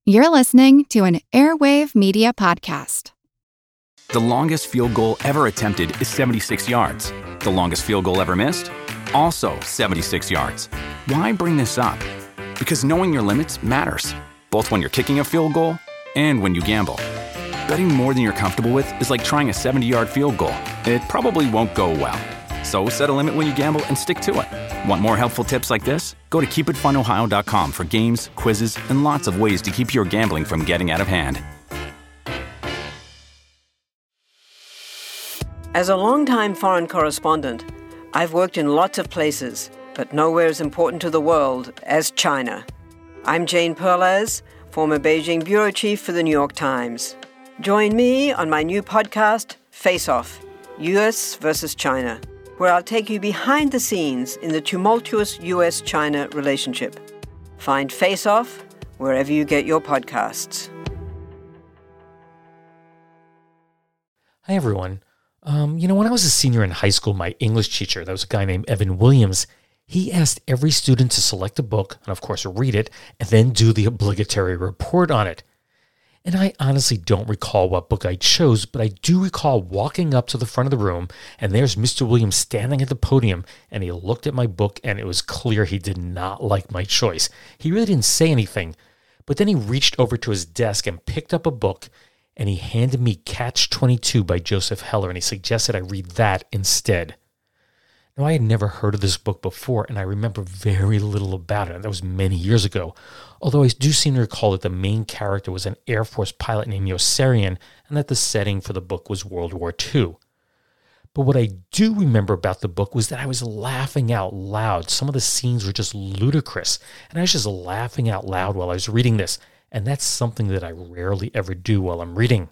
You're listening to an Airwave Media Podcast. The longest field goal ever attempted is 76 yards. The longest field goal ever missed? Also 76 yards. Why bring this up? Because knowing your limits matters, both when you're kicking a field goal and when you gamble. Betting more than you're comfortable with is like trying a 70-yard field goal. It probably won't go well. So set a limit when you gamble and stick to it. Want more helpful tips like this? Go to keepitfunohio.com for games, quizzes, and lots of ways to keep your gambling from getting out of hand. As a longtime foreign correspondent, I've worked in lots of places, but nowhere as important to the world as China. I'm Jane Perlez, former Beijing bureau chief for the New York Times. Join me on my new podcast, Face Off, U.S. versus China, where I'll take you behind the scenes in the tumultuous U.S.-China relationship. Find Face Off wherever you get your podcasts. Hi, everyone. When I was a senior in high school, my English teacher, that was a guy named Evan Williams, he asked every student to select a book and, of course, read it, and then do the obligatory report on it. And I honestly don't recall what book I chose, but I do recall walking up to the front of the room, and there's Mr. Williams standing at the podium, and he looked at my book, and it was clear he did not like my choice. He really didn't say anything, but then he reached over to his desk and picked up a book, and he handed me Catch-22 by Joseph Heller, and he suggested I read that instead. Now, I had never heard of this book before, and I remember very little about it. That was many years ago, although I do seem to recall that the main character was an Air Force pilot named Yossarian, and that the setting for the book was World War II. But what I do remember about the book was that I was laughing out loud. Some of the scenes were just ludicrous, and I was just laughing out loud while I was reading this, and that's something that I rarely ever do while I'm reading.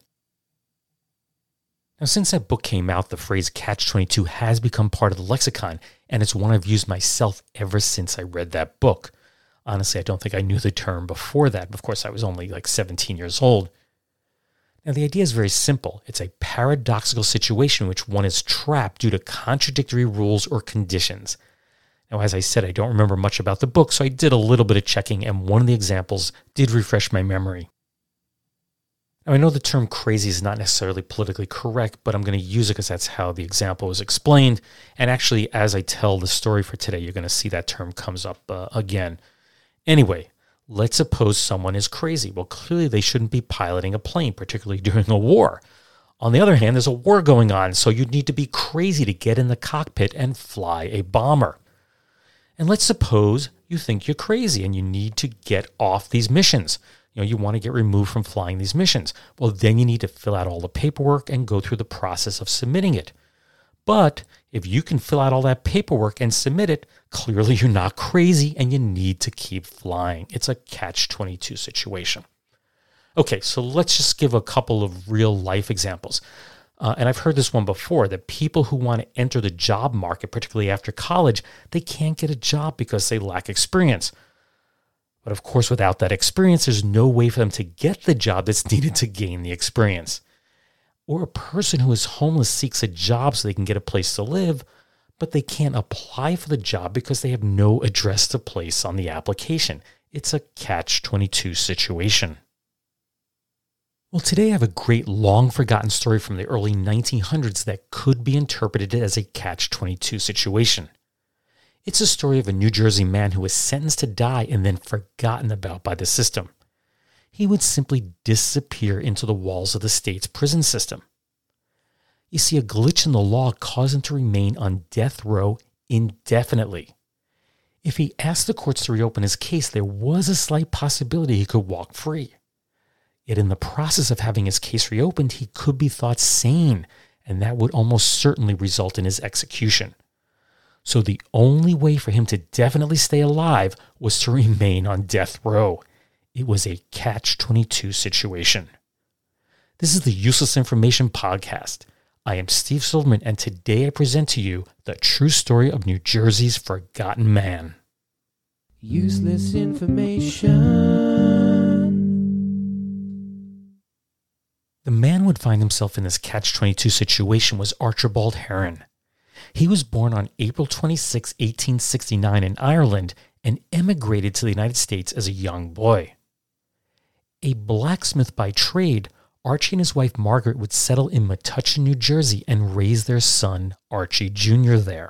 Now, since that book came out, the phrase Catch-22 has become part of the lexicon, and it's one I've used myself ever since I read that book. Honestly, I don't think I knew the term before that. Of course, I was only like 17 years old. Now, the idea is very simple. It's a paradoxical situation in which one is trapped due to contradictory rules or conditions. Now, as I said, I don't remember much about the book, so I did a little bit of checking, and one of the examples did refresh my memory. Now, I know the term crazy is not necessarily politically correct, but I'm going to use it because that's how the example was explained. And actually, as I tell the story for today, you're going to see that term comes up again. Anyway, let's suppose someone is crazy. Well, clearly they shouldn't be piloting a plane, particularly during a war. On the other hand, there's a war going on, so you'd need to be crazy to get in the cockpit and fly a bomber. And let's suppose you think you're crazy and you need to get off these missions. You want to get removed from flying these missions. Well, then you need to fill out all the paperwork and go through the process of submitting it. But if you can fill out all that paperwork and submit it, clearly you're not crazy and you need to keep flying. It's a Catch-22 situation. Okay, so let's just give a couple of real life examples. And I've heard this one before, that people who want to enter the job market, particularly after college, they can't get a job because they lack experience. But of course, without that experience, there's no way for them to get the job that's needed to gain the experience. Or a person who is homeless seeks a job so they can get a place to live, but they can't apply for the job because they have no address to place on the application. It's a Catch-22 situation. Well, today I have a great long-forgotten story from the early 1900s that could be interpreted as a Catch-22 situation. It's a story of a New Jersey man who was sentenced to die and then forgotten about by the system. He would simply disappear into the walls of the state's prison system. You see, a glitch in the law caused him to remain on death row indefinitely. If he asked the courts to reopen his case, there was a slight possibility he could walk free. Yet in the process of having his case reopened, he could be thought sane, and that would almost certainly result in his execution. So the only way for him to definitely stay alive was to remain on death row. It was a Catch-22 situation. This is the Useless Information Podcast. I am Steve Silverman, and today I present to you the true story of New Jersey's forgotten man. Useless information. The man who would find himself in this Catch-22 situation was Archibald Heron. He was born on April 26, 1869 in Ireland and emigrated to the United States as a young boy. A blacksmith by trade, Archie and his wife Margaret would settle in Metuchen, New Jersey, and raise their son, Archie Jr. there.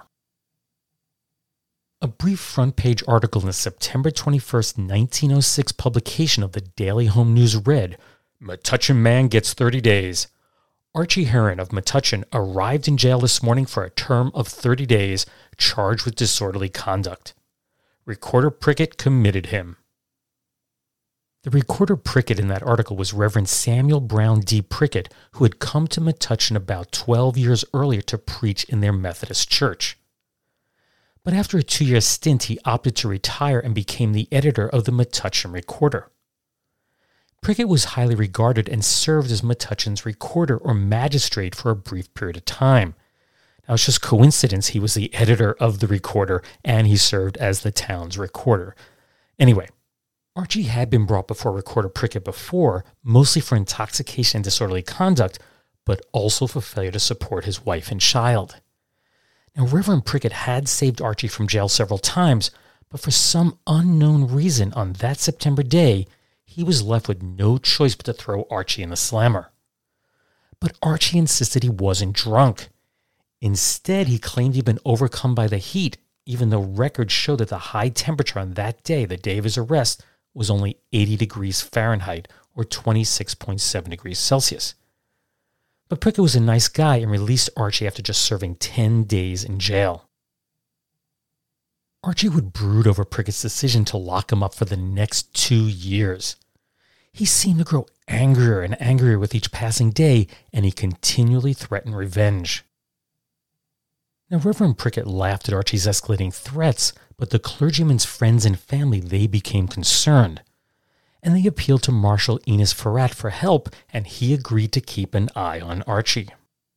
A brief front-page article in the September 21st, 1906 publication of the Daily Home News read, "Metuchen man gets 30 days. Archie Heron of Metuchen arrived in jail this morning for a term of 30 days, charged with disorderly conduct. Recorder Prickett committed him." The recorder Prickett in that article was Reverend Samuel Brown D. Prickett, who had come to Metuchen about 12 years earlier to preach in their Methodist church. But after a 2-year stint, he opted to retire and became the editor of the Metuchen Recorder. Prickett was highly regarded and served as Metuchen's recorder or magistrate for a brief period of time. Now, it's just coincidence he was the editor of the Recorder and he served as the town's recorder. Anyway, Archie had been brought before Recorder Prickett before, mostly for intoxication and disorderly conduct, but also for failure to support his wife and child. Now, Reverend Prickett had saved Archie from jail several times, but for some unknown reason on that September day, he was left with no choice but to throw Archie in the slammer. But Archie insisted he wasn't drunk. Instead, he claimed he'd been overcome by the heat, even though records showed that the high temperature on that day, the day of his arrest, was only 80 degrees Fahrenheit or 26.7 degrees Celsius. But Prickett was a nice guy and released Archie after just serving 10 days in jail. Archie would brood over Prickett's decision to lock him up for the next 2 years. He seemed to grow angrier and angrier with each passing day, and he continually threatened revenge. Now, Reverend Prickett laughed at Archie's escalating threats, but the clergyman's friends and family, they became concerned. And they appealed to Marshal Enos Farrat for help, and he agreed to keep an eye on Archie.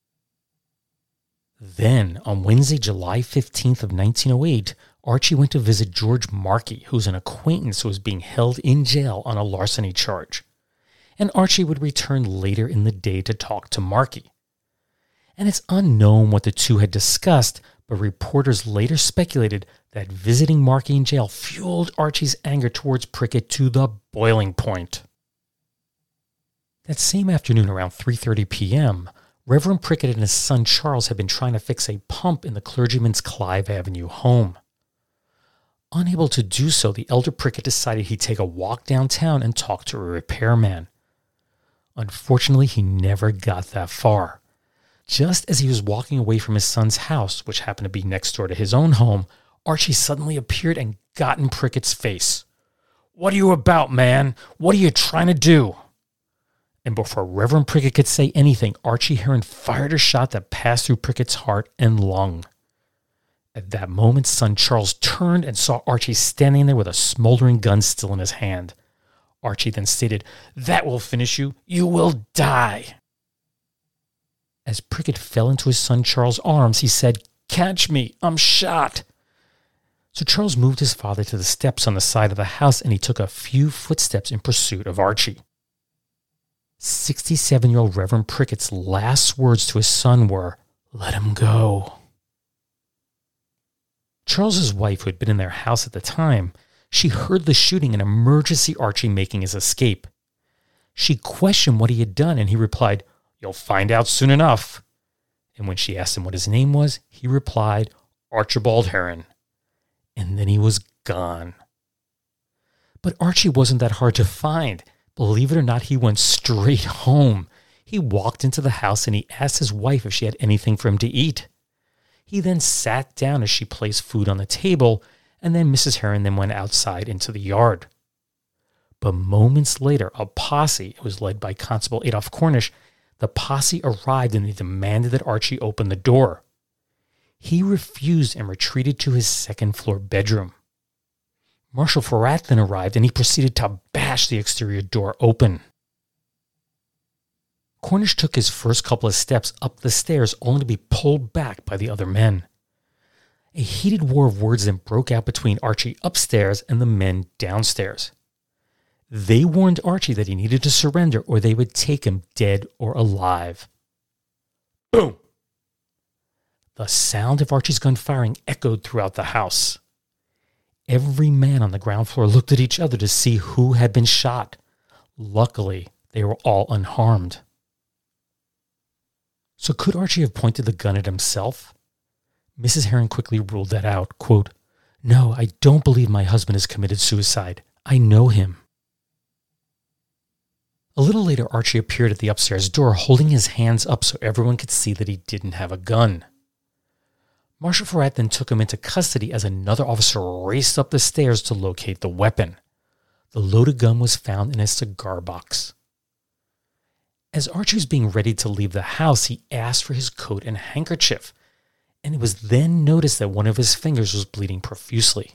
Then, on Wednesday, July 15th of 1908, Archie went to visit George Markey, who was an acquaintance who was being held in jail on a larceny charge. And Archie would return later in the day to talk to Markey. And it's unknown what the two had discussed, but reporters later speculated that visiting Markey in jail fueled Archie's anger towards Prickett to the boiling point. That same afternoon around 3:30 p.m., Reverend Prickett and his son Charles had been trying to fix a pump in the clergyman's Clive Avenue home. Unable to do so, the elder Prickett decided he'd take a walk downtown and talk to a repairman. Unfortunately, he never got that far. Just as he was walking away from his son's house, which happened to be next door to his own home, Archie suddenly appeared and got in Prickett's face. "What are you about, man? What are you trying to do?" And before Reverend Prickett could say anything, Archie Heron fired a shot that passed through Prickett's heart and lung. At that moment, son Charles turned and saw Archie standing there with a smoldering gun still in his hand. Archie then stated, "That will finish you. You will die." As Prickett fell into his son Charles' arms, he said, "Catch me, I'm shot." So Charles moved his father to the steps on the side of the house, and he took a few footsteps in pursuit of Archie. 67-year-old Reverend Prickett's last words to his son were, "Let him go." Charles's wife, who had been in their house at the time, she heard the shooting and emerged to see Archie making his escape. She questioned what he had done, and he replied, "You'll find out soon enough." And when she asked him what his name was, he replied, "Archibald Heron." And then he was gone. But Archie wasn't that hard to find. Believe it or not, he went straight home. He walked into the house and he asked his wife if she had anything for him to eat. He then sat down as she placed food on the table, and then Mrs. Heron then went outside into the yard. But moments later, a posse, it was led by Constable Adolph Cornish, the posse arrived and they demanded that Archie open the door. He refused and retreated to his second-floor bedroom. Marshal Farrat then arrived and he proceeded to bash the exterior door open. Cornish took his first couple of steps up the stairs only to be pulled back by the other men. A heated war of words then broke out between Archie upstairs and the men downstairs. They warned Archie that he needed to surrender or they would take him dead or alive. Boom! The sound of Archie's gun firing echoed throughout the house. Every man on the ground floor looked at each other to see who had been shot. Luckily, they were all unharmed. So could Archie have pointed the gun at himself? Mrs. Heron quickly ruled that out. Quote, "No, I don't believe my husband has committed suicide. I know him." A little later, Archie appeared at the upstairs door holding his hands up so everyone could see that he didn't have a gun. Marshal Farratt then took him into custody as another officer raced up the stairs to locate the weapon. The loaded gun was found in a cigar box. As Archie was being ready to leave the house, he asked for his coat and handkerchief, and it was then noticed that one of his fingers was bleeding profusely.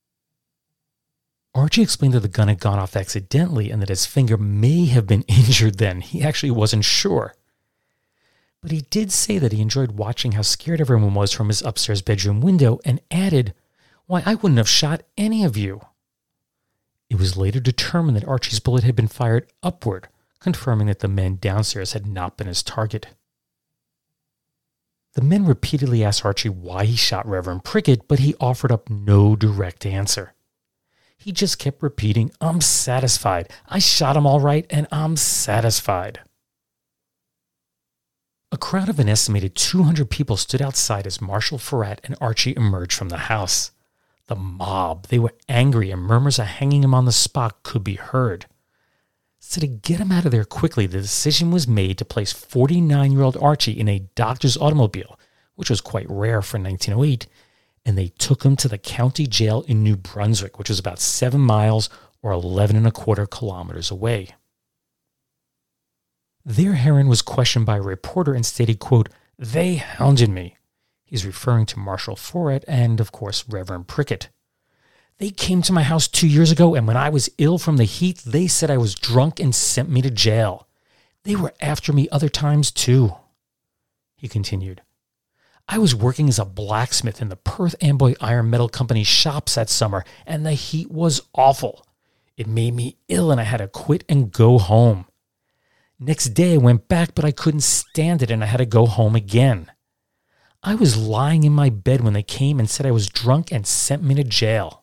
Archie explained that the gun had gone off accidentally and that his finger may have been injured then. He actually wasn't sure. But he did say that he enjoyed watching how scared everyone was from his upstairs bedroom window and added, "Why, I wouldn't have shot any of you." It was later determined that Archie's bullet had been fired upward, confirming that the men downstairs had not been his target. The men repeatedly asked Archie why he shot Reverend Prickett, but he offered up no direct answer. He just kept repeating, "I'm satisfied. I shot him all right, and I'm satisfied." A crowd of an estimated 200 people stood outside as Marshal Farratt and Archie emerged from the house. The mob, they were angry, and murmurs of hanging him on the spot could be heard. So to get him out of there quickly, the decision was made to place 49-year-old Archie in a doctor's automobile, which was quite rare for 1908, and they took him to the county jail in New Brunswick, which was about 7 miles or 11.25 kilometers away. There, Heron was questioned by a reporter and stated, quote, "They hounded me." He's referring to Marshal Farratt and, of course, Reverend Prickett. "They came to my house 2 years ago, and when I was ill from the heat, they said I was drunk and sent me to jail. They were after me other times, too." He continued, "I was working as a blacksmith in the Perth Amboy Iron Metal Company shops that summer, and the heat was awful. It made me ill, and I had to quit and go home. Next day I went back, but I couldn't stand it, and I had to go home again. I was lying in my bed when they came and said I was drunk and sent me to jail."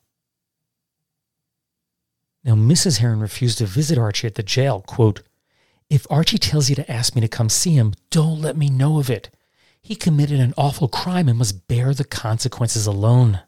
Now, Mrs. Heron refused to visit Archie at the jail. Quote, "If Archie tells you to ask me to come see him, don't let me know of it. He committed an awful crime and must bear the consequences alone."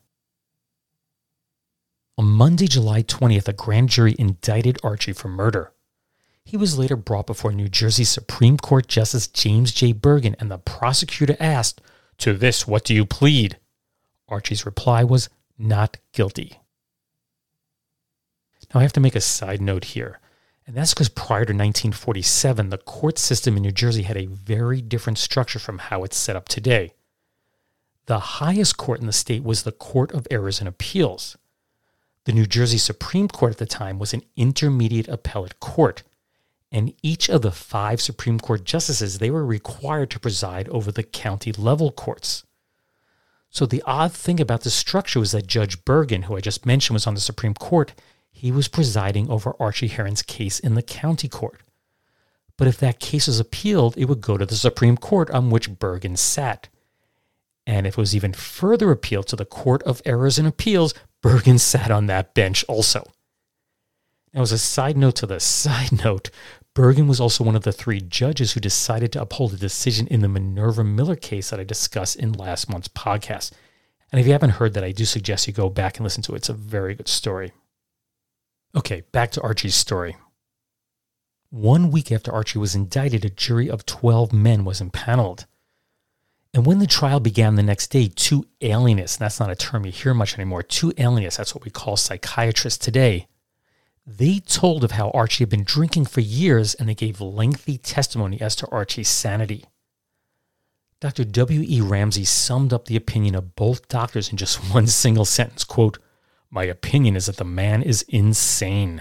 On Monday, July 20th, a grand jury indicted Archie for murder. He was later brought before New Jersey Supreme Court Justice James J. Bergen, and the prosecutor asked, "To this, what do you plead?" Archie's reply was, "Not guilty." Now, I have to make a side note here, and that's because prior to 1947, the court system in New Jersey had a very different structure from how it's set up today. The highest court in the state was the Court of Errors and Appeals. The New Jersey Supreme Court at the time was an intermediate appellate court, and each of the 5 Supreme Court justices, they were required to preside over the county level courts. So the odd thing about the structure was that Judge Bergen, who I just mentioned was on the Supreme Court, he was presiding over Archie Heron's case in the county court. But if that case was appealed, it would go to the Supreme Court on which Bergen sat. And if it was even further appealed to the Court of Errors and Appeals, Bergen sat on that bench also. Now, as a side note to the side note, Bergen was also one of the 3 judges who decided to uphold a decision in the Minerva Miller case that I discussed in last month's podcast. And if you haven't heard that, I do suggest you go back and listen to it. It's a very good story. Okay, back to Archie's story. 1 week after Archie was indicted, a jury of 12 men was impaneled. And when the trial began the next day, 2 alienists, and that's not a term you hear much anymore, 2 alienists, that's what we call psychiatrists today, they told of how Archie had been drinking for years, and they gave lengthy testimony as to Archie's sanity. Dr. W.E. Ramsey summed up the opinion of both doctors in just one single sentence, quote, "My opinion is that the man is insane."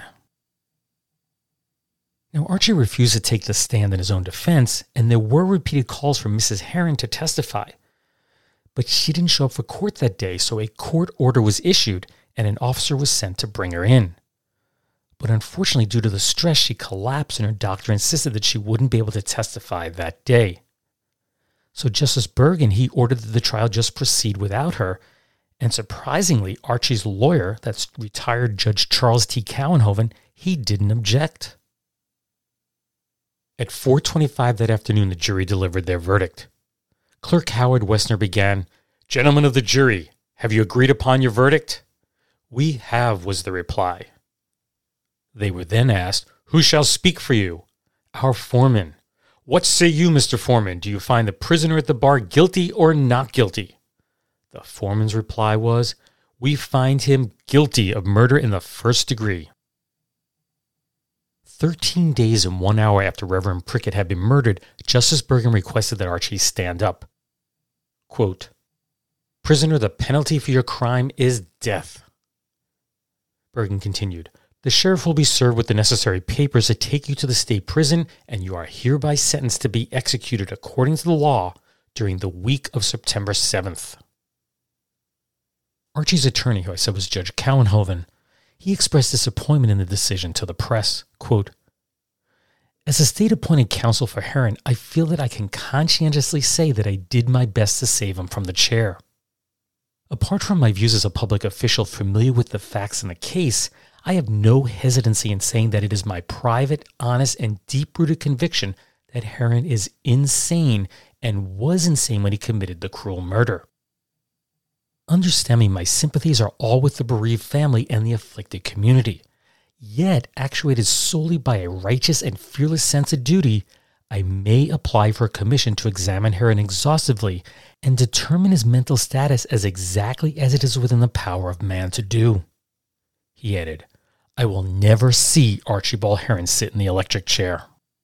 Now, Archie refused to take the stand in his own defense, and there were repeated calls for Mrs. Heron to testify. But she didn't show up for court that day, so a court order was issued, and an officer was sent to bring her in. But unfortunately, due to the stress, she collapsed, and her doctor insisted that she wouldn't be able to testify that day. So Justice Bergen, he ordered that the trial just proceed without her, and surprisingly, Archie's lawyer, that's retired Judge Charles T. Cowenhoven, he didn't object. At 4:25 that afternoon, the jury delivered their verdict. Clerk Howard Wessner began, "Gentlemen of the jury, have you agreed upon your verdict?" "We have," was the reply. They were then asked, "Who shall speak for you?" "Our foreman." "What say you, Mr. Foreman? Do you find the prisoner at the bar guilty or not guilty?" The foreman's reply was, "We find him guilty of murder in the first degree." 13 days and 1 hour after Reverend Prickett had been murdered, Justice Bergen requested that Archie stand up. Quote, "Prisoner, the penalty for your crime is death." Bergen continued, "The sheriff will be served with the necessary papers to take you to the state prison, and you are hereby sentenced to be executed according to the law during the week of September 7th. Archie's attorney, who I said was Judge Cowenhoven, he expressed disappointment in the decision to the press. Quote, "As a state-appointed counsel for Herron, I feel that I can conscientiously say that I did my best to save him from the chair. Apart from my views as a public official familiar with the facts in the case, I have no hesitancy in saying that it is my private, honest, and deep-rooted conviction that Herron is insane and was insane when he committed the cruel murder. Understand me, my sympathies are all with the bereaved family and the afflicted community. Yet, actuated solely by a righteous and fearless sense of duty, I may apply for a commission to examine Herron exhaustively and determine his mental status as exactly as it is within the power of man to do." He added, "I will never see Archibald Herron sit in the electric chair."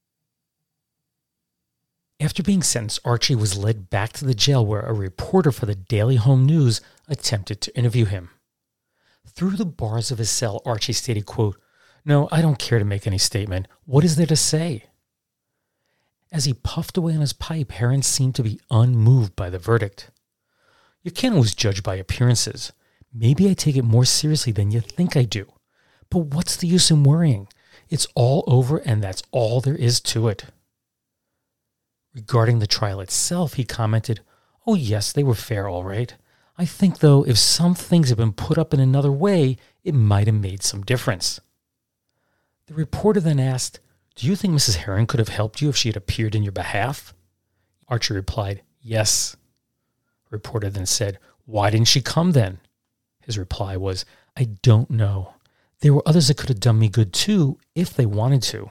After being sentenced, Archie was led back to the jail where a reporter for the Daily Home News attempted to interview him. Through the bars of his cell, Archie stated, quote, "No, I don't care to make any statement. What is there to say?" As he puffed away on his pipe, Herron seemed to be unmoved by the verdict. "You can't always judge by appearances. Maybe I take it more seriously than you think I do. But what's the use in worrying? It's all over and that's all there is to it." Regarding the trial itself, he commented, "Oh yes, they were fair all right. I think, though, if some things had been put up in another way, it might have made some difference." The reporter then asked, "Do you think Mrs. Herron could have helped you if she had appeared in your behalf?" Archie replied, "Yes." The reporter then said, "Why didn't she come then?" His reply was, "I don't know. There were others that could have done me good too, if they wanted to."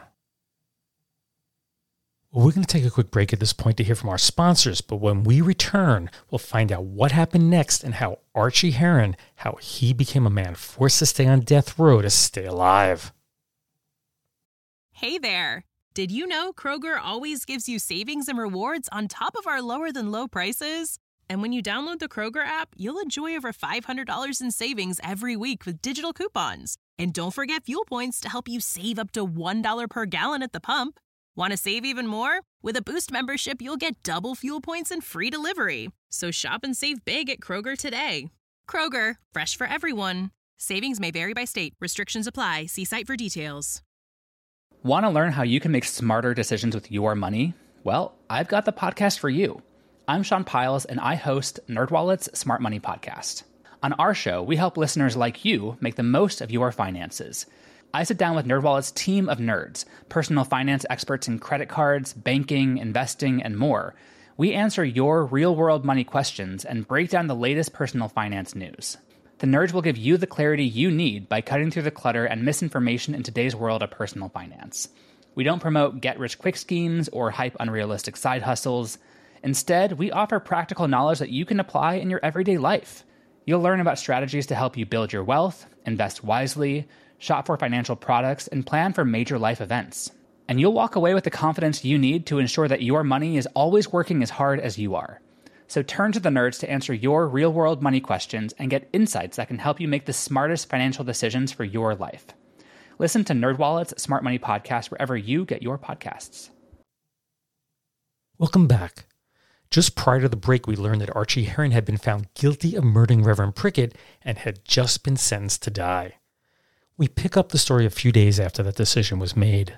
Well, we're going to take a quick break at this point to hear from our sponsors, but when we return, we'll find out what happened next and how Archie Herron, how he became a man forced to stay on death row to stay alive. Hey there! Did you know Kroger always gives you savings and rewards on top of our lower-than-low prices? And when you download the Kroger app, you'll enjoy over $500 in savings every week with digital coupons. And don't forget fuel points to help you save up to $1 per gallon at the pump. Want to save even more? With a Boost membership, you'll get double fuel points and free delivery. So shop and save big at Kroger today. Kroger, fresh for everyone. Savings may vary by state. Restrictions apply. See site for details. Want to learn how you can make smarter decisions with your money? Well, I've got the podcast for you. I'm Sean Piles, and I host NerdWallet's Smart Money Podcast. On our show, we help listeners like you make the most of your finances. I sit down with NerdWallet's team of nerds, personal finance experts in credit cards, banking, investing, and more. We answer your real-world money questions and break down the latest personal finance news. The nerds will give you the clarity you need by cutting through the clutter and misinformation in today's world of personal finance. We don't promote get-rich-quick schemes or hype unrealistic side hustles. Instead, we offer practical knowledge that you can apply in your everyday life. You'll learn about strategies to help you build your wealth, invest wisely, shop for financial products, and plan for major life events. And you'll walk away with the confidence you need to ensure that your money is always working as hard as you are. So turn to the nerds to answer your real-world money questions and get insights that can help you make the smartest financial decisions for your life. Listen to NerdWallet's Smart Money Podcast wherever you get your podcasts. Welcome back. Just prior to the break, we learned that Archie Herron had been found guilty of murdering Reverend Prickett and had just been sentenced to die. We pick up the story a few days after that decision was made.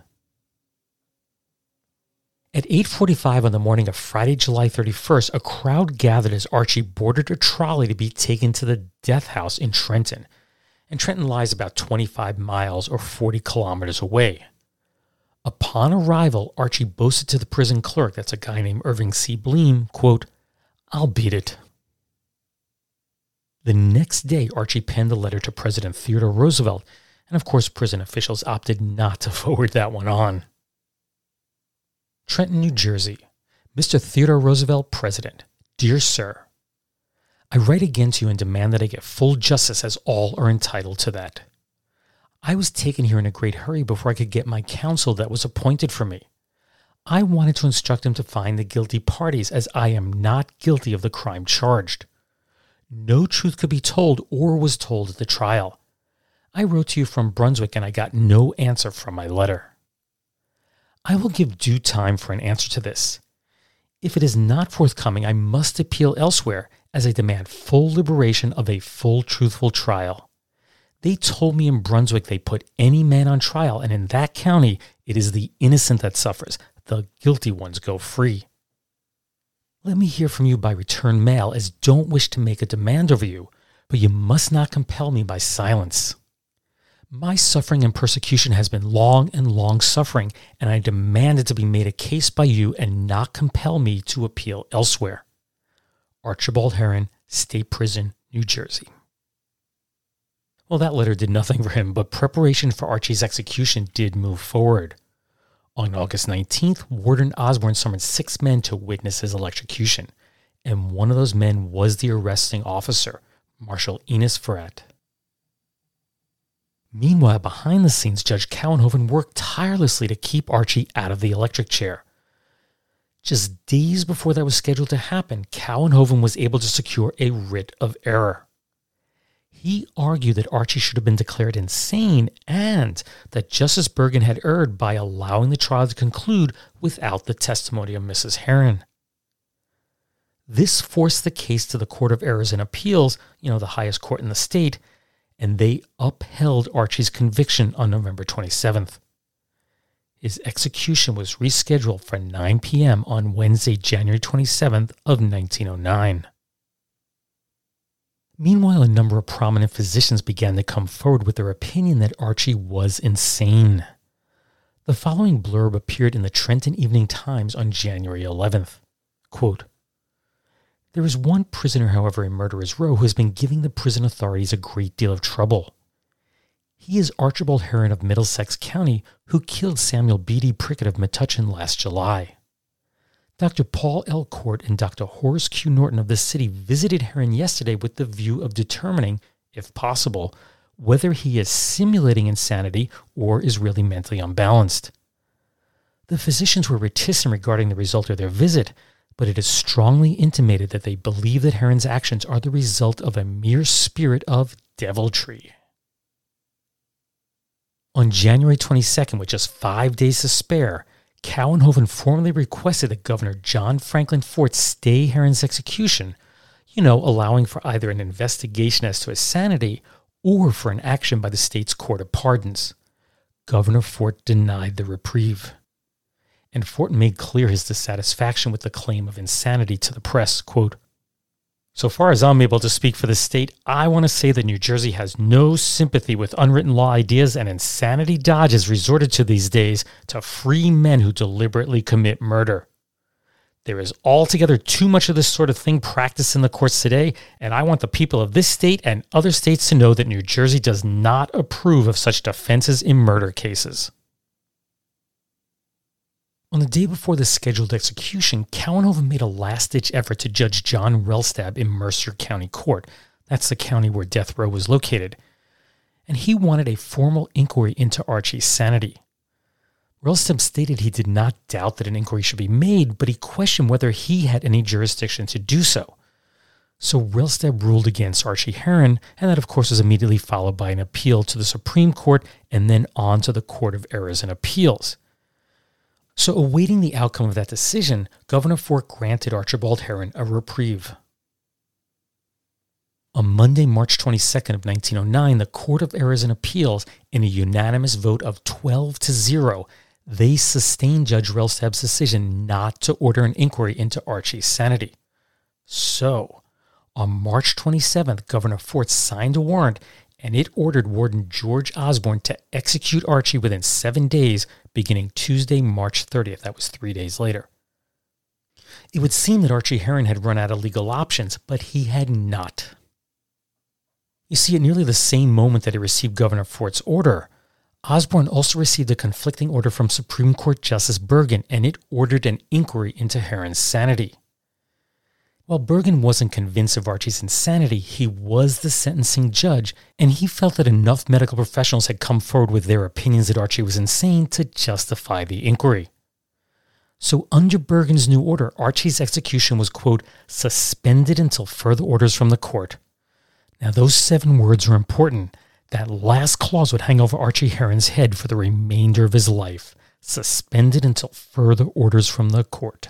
At 8:45 on the morning of Friday, July 31st, a crowd gathered as Archie boarded a trolley to be taken to the death house in Trenton. And Trenton lies about 25 miles or 40 kilometers away. Upon upon arrival, Archie boasted to the prison clerk, that's a guy named Irving C. Bleem, quote, "I'll beat it." The next day, Archie penned a letter to President Theodore Roosevelt, and of course, prison officials opted not to forward that one on. Trenton, New Jersey. Mr. Theodore Roosevelt, President. Dear Sir, I write again to you and demand that I get full justice, as all are entitled to that. I was taken here in a great hurry before I could get my counsel that was appointed for me. I wanted to instruct him to find the guilty parties, as I am not guilty of the crime charged. No truth could be told or was told at the trial. I wrote to you from Brunswick and I got no answer from my letter. I will give due time for an answer to this. If it is not forthcoming, I must appeal elsewhere, as I demand full liberation of a full truthful trial. They told me in Brunswick they put any man on trial, and in that county, it is the innocent that suffers. The guilty ones go free. Let me hear from you by return mail, as don't wish to make a demand over you, but you must not compel me by silence. My suffering and persecution has been long and long suffering, and I demand it to be made a case by you and not compel me to appeal elsewhere. Archibald Heron, State Prison, New Jersey. Well, that letter did nothing for him, but preparation for Archie's execution did move forward. On August 19th, Warden Osborne summoned 6 men to witness his electrocution, and one of those men was the arresting officer, Marshal Enos Farratt. Meanwhile, behind the scenes, Judge Couwenhoven worked tirelessly to keep Archie out of the electric chair. Just days before that was scheduled to happen, Couwenhoven was able to secure a writ of error. He argued that Archie should have been declared insane and that Justice Bergen had erred by allowing the trial to conclude without the testimony of Mrs. Heron. This forced the case to the Court of Errors and Appeals, the highest court in the state, and they upheld Archie's conviction on November 27th. His execution was rescheduled for 9 p.m. on Wednesday, January 27th of 1909. Meanwhile, a number of prominent physicians began to come forward with their opinion that Archie was insane. The following blurb appeared in the Trenton Evening Times on January 11th. Quote, "There is one prisoner, however, in Murderers' Row who has been giving the prison authorities a great deal of trouble. He is Archibald Heron of Middlesex County, who killed Samuel Beatty Prickett of Metuchen last July. Dr. Paul L. Court and Dr. Horace Q. Norton of the city visited Heron yesterday with the view of determining, if possible, whether he is simulating insanity or is really mentally unbalanced. The physicians were reticent regarding the result of their visit, but it is strongly intimated that they believe that Heron's actions are the result of a mere spirit of deviltry." On January 22nd, with just 5 days to spare, Couwenhoven formally requested that Governor John Franklin Fort stay Heron's execution, allowing for either an investigation as to his sanity or for an action by the state's Court of Pardons. Governor Fort denied the reprieve. And Fort made clear his dissatisfaction with the claim of insanity to the press. Quote, "So far as I'm able to speak for the state, I want to say that New Jersey has no sympathy with unwritten law ideas and insanity dodges resorted to these days to free men who deliberately commit murder. There is altogether too much of this sort of thing practiced in the courts today, and I want the people of this state and other states to know that New Jersey does not approve of such defenses in murder cases." On the day before the scheduled execution, Couwenhoven made a last-ditch effort to Judge John Rellstab in Mercer County Court. That's the county where death row was located. And he wanted a formal inquiry into Archie's sanity. Rellstab stated he did not doubt that an inquiry should be made, but he questioned whether he had any jurisdiction to do so. So Rellstab ruled against Archie Heron, and that of course was immediately followed by an appeal to the Supreme Court and then on to the Court of Errors and Appeals. So awaiting the outcome of that decision, Governor Fort granted Archibald Heron a reprieve. On Monday, March 22nd of 1909, the Court of Errors and Appeals, in a unanimous vote of 12-0, they sustained Judge Rellstab's decision not to order an inquiry into Archie's sanity. So, on March 27th, Governor Fort signed a warrant and it ordered Warden George Osborne to execute Archie within 7 days, beginning Tuesday, March 30th. That was 3 days later. It would seem that Archie Herron had run out of legal options, but he had not. You see, at nearly the same moment that he received Governor Fort's order, Osborne also received a conflicting order from Supreme Court Justice Bergen, and it ordered an inquiry into Herron's sanity. While Bergen wasn't convinced of Archie's insanity, he was the sentencing judge, and he felt that enough medical professionals had come forward with their opinions that Archie was insane to justify the inquiry. So under Bergen's new order, Archie's execution was, quote, suspended until further orders from the court. Now those 7 words are important. That last clause would hang over Archie Herron's head for the remainder of his life. Suspended until further orders from the court.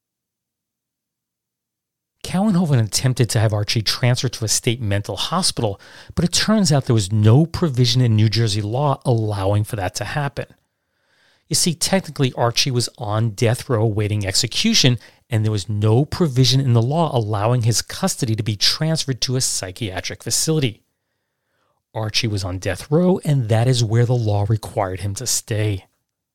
Kouwenhoven attempted to have Archie transferred to a state mental hospital, but it turns out there was no provision in New Jersey law allowing for that to happen. You see, technically Archie was on death row awaiting execution, and there was no provision in the law allowing his custody to be transferred to a psychiatric facility. Archie was on death row, and that is where the law required him to stay.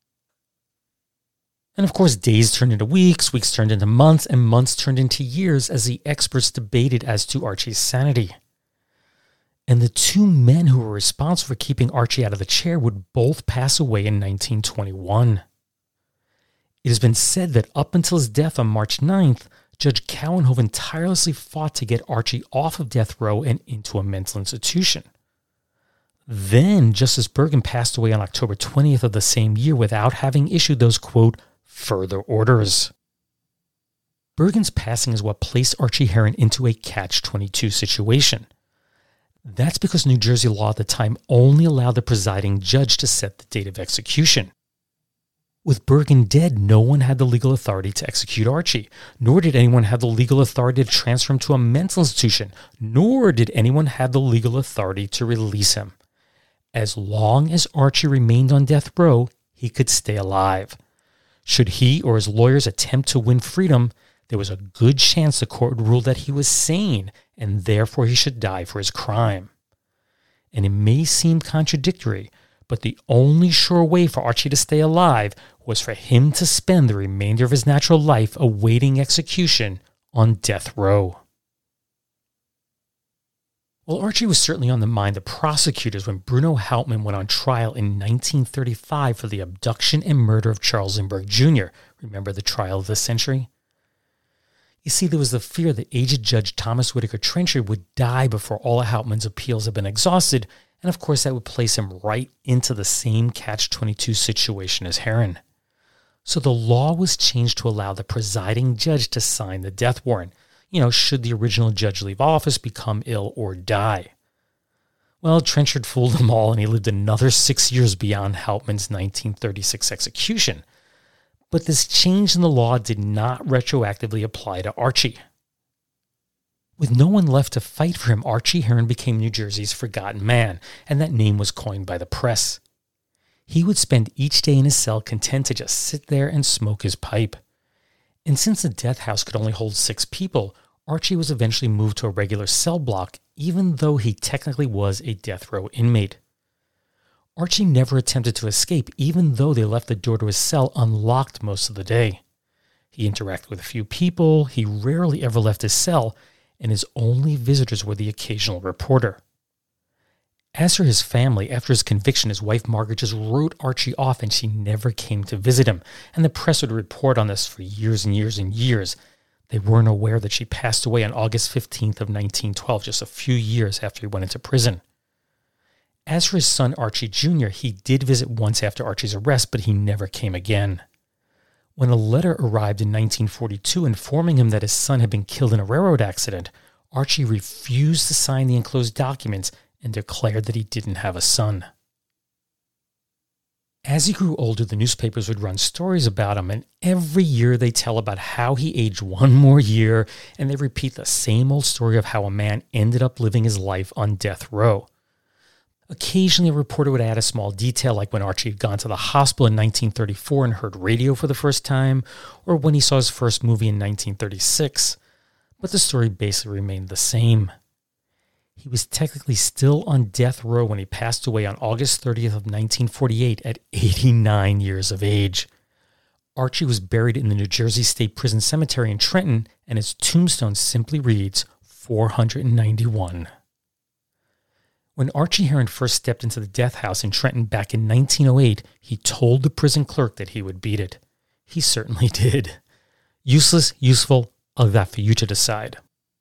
And of course, days turned into weeks, weeks turned into months, and months turned into years as the experts debated as to Archie's sanity. And the 2 men who were responsible for keeping Archie out of the chair would both pass away in 1921. It has been said that up until his death on March 9th, Judge Kouwenhoven tirelessly fought to get Archie off of death row and into a mental institution. Then Justice Bergen passed away on October 20th of the same year without having issued those, quote, further orders. Bergen's passing is what placed Archie Herron into a catch-22 situation. That's because New Jersey law at the time only allowed the presiding judge to set the date of execution. With Bergen dead, no one had the legal authority to execute Archie, nor did anyone have the legal authority to transfer him to a mental institution, nor did anyone have the legal authority to release him. As long as Archie remained on death row, he could stay alive. Should he or his lawyers attempt to win freedom, there was a good chance the court would rule that he was sane and therefore he should die for his crime. And it may seem contradictory, but the only sure way for Archie to stay alive was for him to spend the remainder of his natural life awaiting execution on death row. Well, Archie was certainly on the mind of prosecutors when Bruno Hauptmann went on trial in 1935 for the abduction and murder of Charles Lindbergh Jr. Remember the trial of the century? You see, there was the fear that aged Judge Thomas Whitaker Trenchard would die before all of Hauptmann's appeals had been exhausted, and of course that would place him right into the same catch-22 situation as Herron. So the law was changed to allow the presiding judge to sign the death warrant, should the original judge leave office, become ill, or die. Well, Trenchard fooled them all, and he lived another 6 years beyond Hauptmann's 1936 execution. But this change in the law did not retroactively apply to Archie. With no one left to fight for him, Archie Herron became New Jersey's forgotten man, and that name was coined by the press. He would spend each day in his cell content to just sit there and smoke his pipe. And since the death house could only hold 6 people, Archie was eventually moved to a regular cell block, even though he technically was a death row inmate. Archie never attempted to escape, even though they left the door to his cell unlocked most of the day. He interacted with a few people, he rarely ever left his cell, and his only visitors were the occasional reporter. As for his family, after his conviction, his wife Margaret just wrote Archie off and she never came to visit him, and the press would report on this for years and years and years. They weren't aware that she passed away on August 15th of 1912, just a few years after he went into prison. As for his son Archie Jr., he did visit once after Archie's arrest, but he never came again. When a letter arrived in 1942 informing him that his son had been killed in a railroad accident, Archie refused to sign the enclosed documents and declared that he didn't have a son. As he grew older, the newspapers would run stories about him, and every year they tell about how he aged 1 more year, and they repeat the same old story of how a man ended up living his life on death row. Occasionally, a reporter would add a small detail, like when Archie had gone to the hospital in 1934 and heard radio for the first time, or when he saw his first movie in 1936. But the story basically remained the same. He was technically still on death row when he passed away on August 30th of 1948 at 89 years of age. Archie was buried in the New Jersey State Prison Cemetery in Trenton, and his tombstone simply reads 491. When Archie Heron first stepped into the death house in Trenton back in 1908, he told the prison clerk that he would beat it. He certainly did. Useless, useful, I'll leave that for you to decide.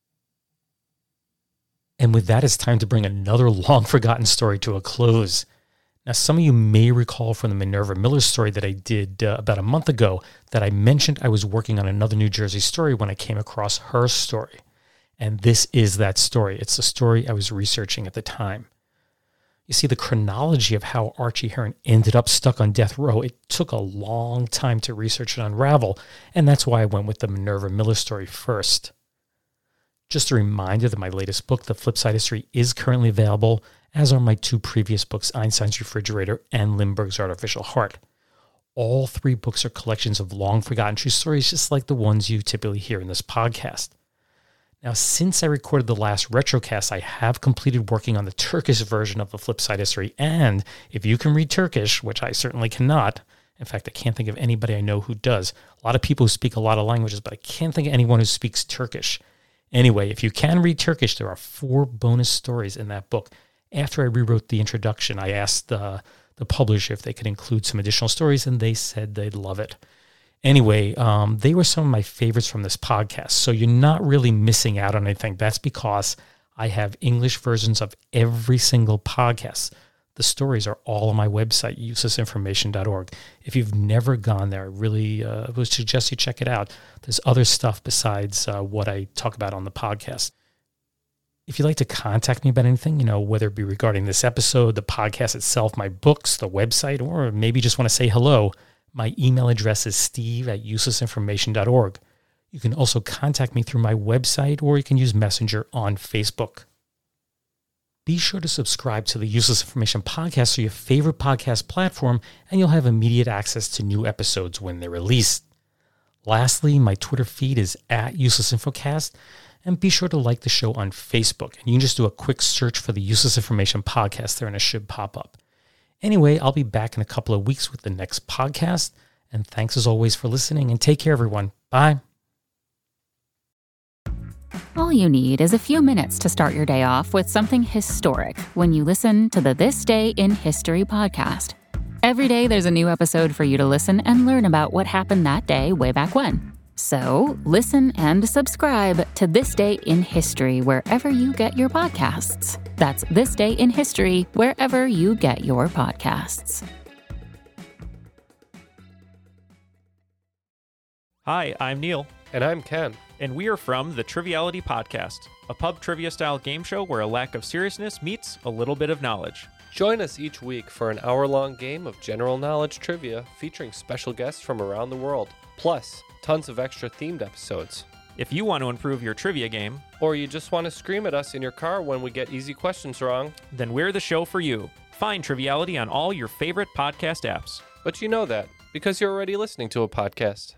And with that, it's time to bring another long-forgotten story to a close. Now, some of you may recall from the Minerva Miller story that I did about a month ago that I mentioned I was working on another New Jersey story when I came across her story. And this is that story. It's the story I was researching at the time. You see, the chronology of how Archie Heron ended up stuck on death row, it took a long time to research and unravel, and that's why I went with the Minerva Miller story first. Just a reminder that my latest book, The Flipside History, is currently available, as are my two previous books, Einstein's Refrigerator and Lindbergh's Artificial Heart. All three books are collections of long-forgotten true stories, just like the ones you typically hear in this podcast. Now, since I recorded the last Retrocast, I have completed working on the Turkish version of The Flipside History, and if you can read Turkish, which I certainly cannot, in fact, I can't think of anybody I know who does. A lot of people who speak a lot of languages, but I can't think of anyone who speaks Turkish. Anyway, if you can read Turkish, there are 4 bonus stories in that book. After I rewrote the introduction, I asked the publisher if they could include some additional stories, and they said they'd love it. Anyway, they were some of my favorites from this podcast, so you're not really missing out on anything. That's because I have English versions of every single podcast. The stories are all on my website, uselessinformation.org. If you've never gone there, I really would suggest you check it out. There's other stuff besides what I talk about on the podcast. If you'd like to contact me about anything, whether it be regarding this episode, the podcast itself, my books, the website, or maybe just want to say hello, my email address is steve@uselessinformation.org. You can also contact me through my website, or you can use Messenger on Facebook. Be sure to subscribe to the Useless Information Podcast through your favorite podcast platform, and you'll have immediate access to new episodes when they're released. Lastly, my Twitter feed is @UselessInfoCast, and be sure to like the show on Facebook. And you can just do a quick search for the Useless Information Podcast there, and it should pop up. Anyway, I'll be back in a couple of weeks with the next podcast, and thanks as always for listening, and take care, everyone. Bye. All you need is a few minutes to start your day off with something historic when you listen to the This Day in History podcast. Every day there's a new episode for you to listen and learn about what happened that day way back when. So listen and subscribe to This Day in History wherever you get your podcasts. That's This Day in History wherever you get your podcasts. Hi, I'm Neil. And I'm Ken. And we are from the Triviality Podcast, a pub trivia-style game show where a lack of seriousness meets a little bit of knowledge. Join us each week for an hour-long game of general knowledge trivia featuring special guests from around the world, plus tons of extra themed episodes. If you want to improve your trivia game, or you just want to scream at us in your car when we get easy questions wrong, then we're the show for you. Find Triviality on all your favorite podcast apps. But you know that because you're already listening to a podcast.